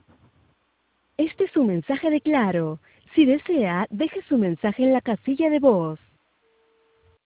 Este es un mensaje de Claro. Si desea, deje su mensaje en la casilla de voz.